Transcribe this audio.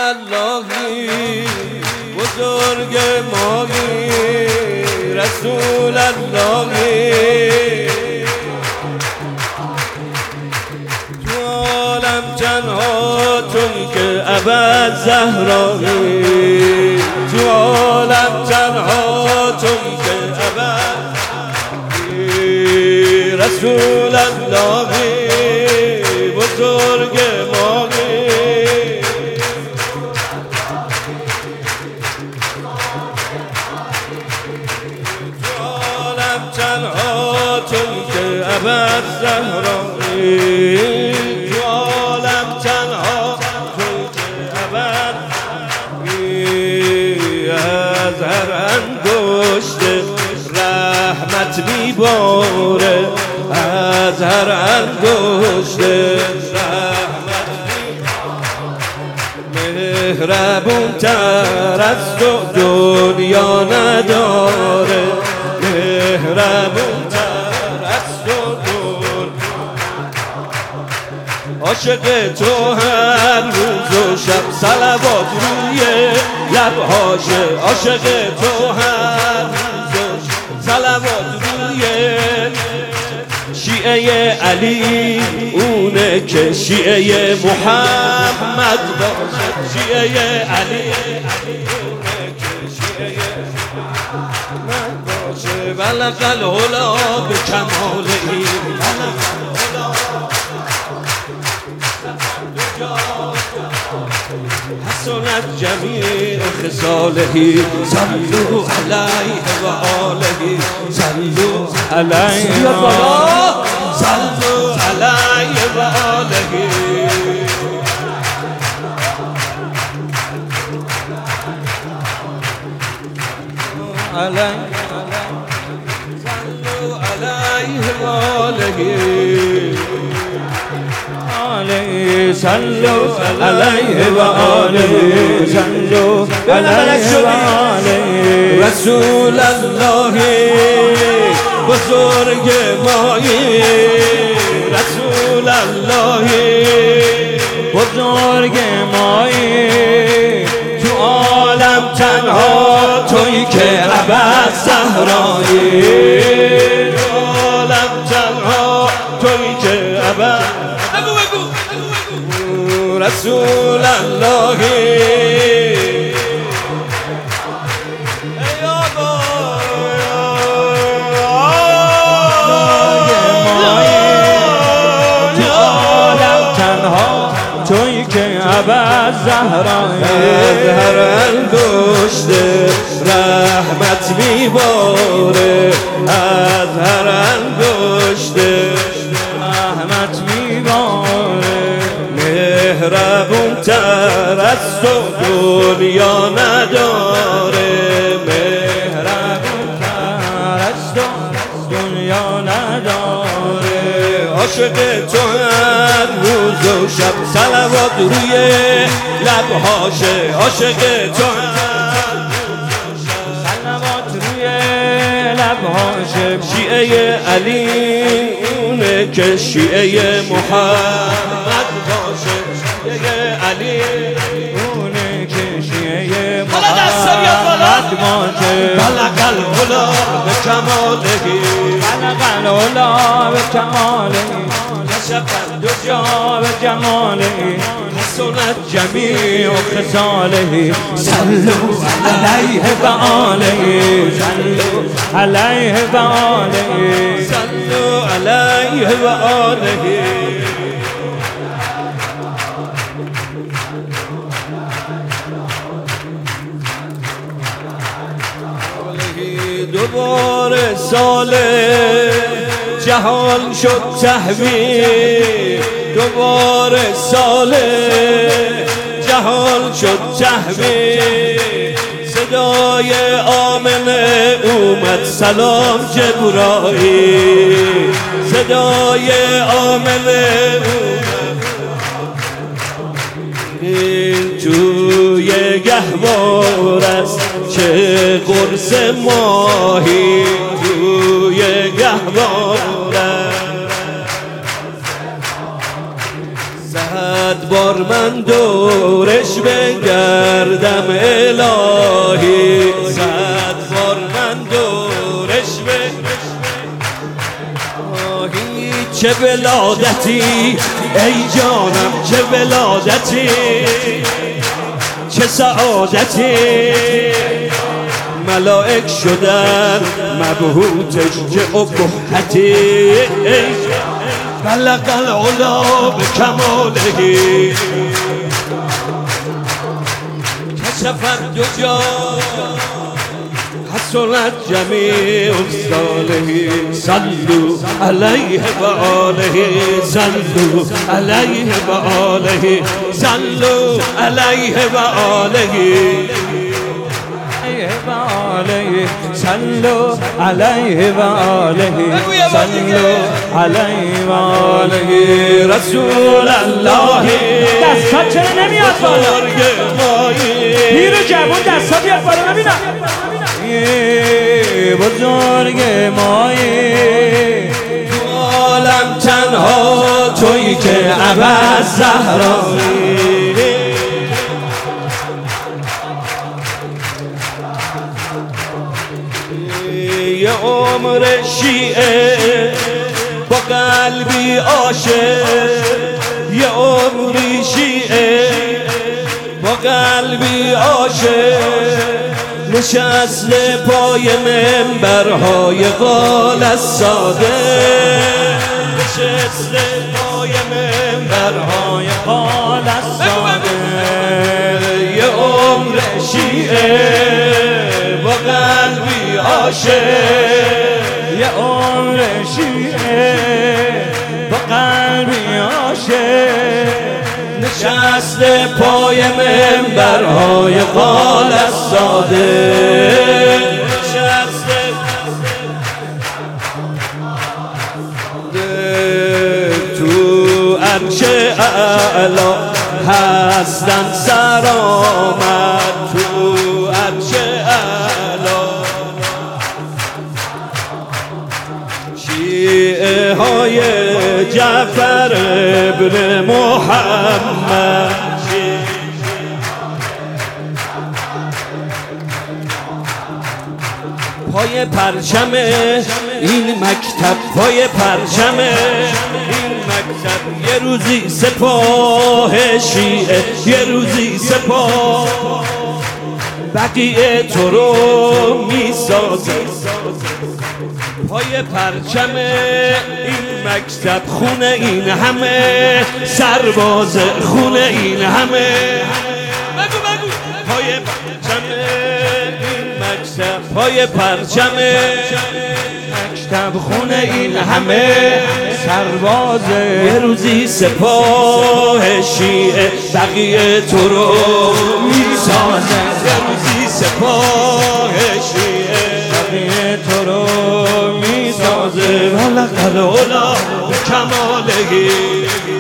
اللهی بزرگ مایی رسول اللهی تو عالم تنها تویی که ابد زهرایی تو عالم تنها تویی که ابد رسول اللهی بزرگ مایی تو عالم تنها تویی که ابد زهرایی تو عالم تنها تویی که ابد از هر انگشت رحمت میباره از هر انگشت رحمت مهربون تر از تو دنیا نداره مهربون تر از تو دنیا عاشق تو هر روز و شب صلوات روی لبهاشه عاشق تو هر روز و شب صلوات روی شیعه علی اونه که شیعه محمد باشه شیعه علی اونه که شیعه محمد باشه بلغ العلا به کماله حسنت جمیع خصاله صلوا علیه و آله صلوا علیه و آله صلوا علیه و آله صلوا علیه و آله صلوا علیه و آله صلوا علیه و آله رسول الله بزرگ مایی رسول الله بزرگ مایی تو عالم تنها تویی که ابد زهرایی تو عالم تنها تویی که ابد رسول الله تویی که ابد زهرایی از هر انگشت رحمت میباره از هر انگشت رحمت میباره مهربون تر از تو دنیا نداره مهربون تر از تو دنیا نداره عاشق تو هر روز و شب صلوات روی لبهاشه عاشق تو هر روز و شب صلوات روی لبهاشه شیعه علی اونه که شیعه محمد باشه شیعه علی اونه که شیعه محمد باشه بلغ العلا به کماله بلغ العلا به کماله کشف الدجا به جماله حسنت جمیع خصاله صلوا علیه و آله صلوا علیه و آله صلوا علیه و آله دوباره سال جهان شد تحویل دوباره سال جهان شد تحویل صدای آمنه اومد سلام جبرائیل صدای آمنه اومد توی گهوار است چه قرص ماهی توی گهوار است 100 بار من دورش بگردم گردم الهی، صد بار من دورش چه ولادتی ای جانم، چه ولادتی، چه سعادتی، ملائک شدن مبهوتش چه ابهتی، بلغ العلا به کمالهی، کشف الدجا حسنت جمیع صالح، صلوا علیه و آله، صلوا علیه و آله، صلوا علیه و آله، صلوا علیه و آله، صلوا علیه و آله. رسول الله دستات چرا نمیاد بالا؟ پیر جوان دستات بیاد بالا ببینم. بزرگ مایی تو عالم تنها تویی که ابد زهرایی، یه عمر شیعه با قلبی عاشق، یه عمری شیعه با قلبی عاشق، نشسته پای منبرهای قال الصادق، نشسته پای منبرهای قال الصادق، یه عمر شیعه با قلبی عاشق، یه عمر شیعه با قلبی عاشق، نشسته پای منبرهای قال الصادق، نشسته تو عرش اعلا هستن سرآمد، تو عرش اعلا شیعه های جعفر ابن محمد، پای پرچم این مکتب، پای پرچم این مکتب، یه روزی سپاه شیعه، یه روزی سپاه بقیه تو رو میسازه، پای پرچم این مکتب، خونه این همه سرباز، خونه این همه، بگو بگو، پای پرچم این مکتب، پای پرچم مکتب، خونه این همه سرباز، یه روزی سپاه شیعه بقیه تو رو میسازه، یه روزی سپاه شیعه بقیه تو رو میسازه، بلغ العلا به کمالهی.